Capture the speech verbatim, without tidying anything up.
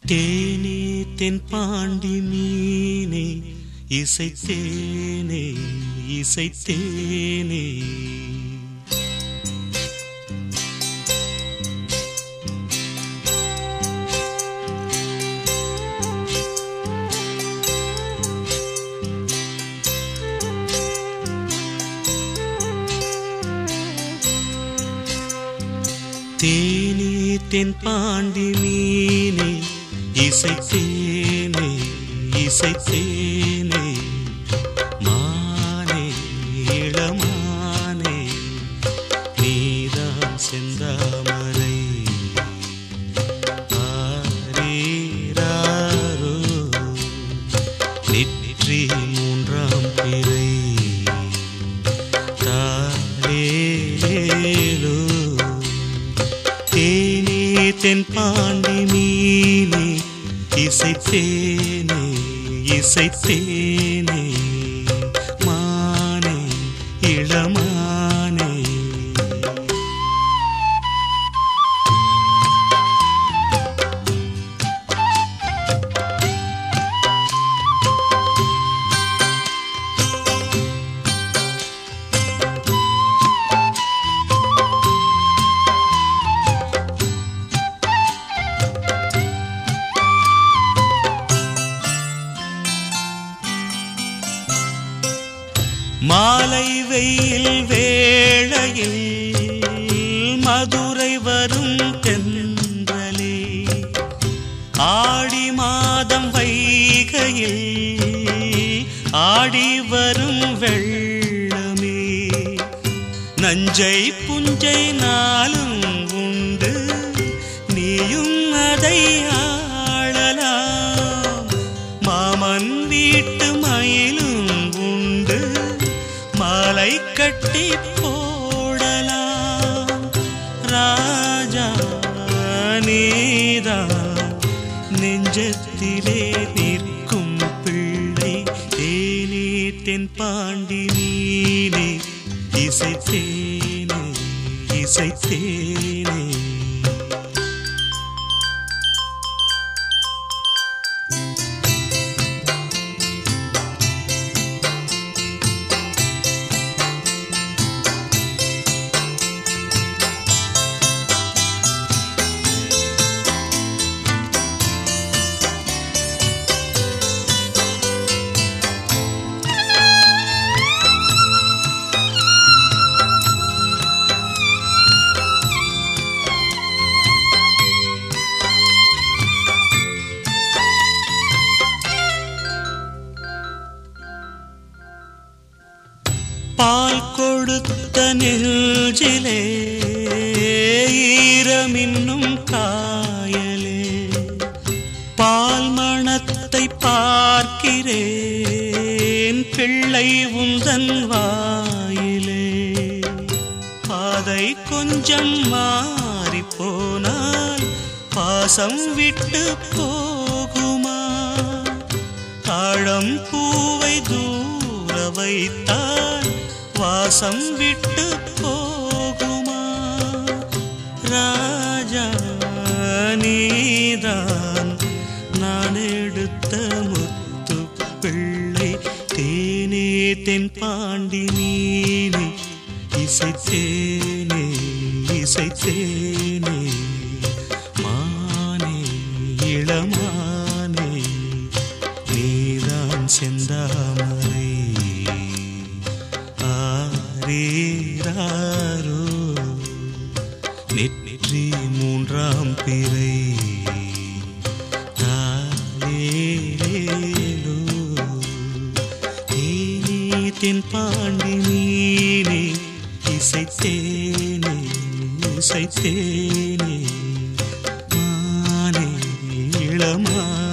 தேனே தென்பாண்டி மீனே இசைத்தேனே இசைத்தேனே தேனே தென்பாண்டி மீனே இசைத்தேனே இசைத்தேனே மானே இளமானே நீதான் செந்தாமரை ஆரீராரோ நெற்றி மூன்றாம் பிறை தாலேலோ தேனே தென்பாண்டி மீனே இசைத்தேனே இசைத்தேனே மானே இளமானே மாலை வெயில் வேளையில் மதுரை வரும் தென்றலே ஆடி மாதம் வைகையில் ஆடி வரும் வெள்ளமே நஞ்சை புஞ்சை நாளும் உண்டு நீயும் அதை ஆளலாம் மாமன் வீட்டு மயிலும் உண்டு மாலை கட்டி போடலாம் ராஜா நீதான் நெஞ்சத்திலே நிற்கும் பிள்ளை தேனே தென்பாண்டி மீனே இசைத்தேனே இசைத்தேனே பால் கொடுத்த நெஞ்சிலே ஈரமின்னும் காயலே பால் மணத்தை பார்க்கிறேன் பிள்ளை உந்தன் வாயிலே பாதை கொஞ்சம் மாறி போனால் பாசம் விட்டு போகுமா தாழம் பூவை தூர வைத்தால் வாசம் விட்டு போகுமா ராஜா நீதான் நான் எடுத்த முத்து பிள்ளை தேனே தென்பாண்டி மீனே இசைத்தேனே இசைத்தேனே மானே இளமானே நீதான் செந்தாமரை ஆரீராரோ நெற்றி மூன்றாம் பிறை தாலேலோ தேனே தென்பாண்டி மீனே இசைத்தேனே இசைத்தேனே மானே இளமானே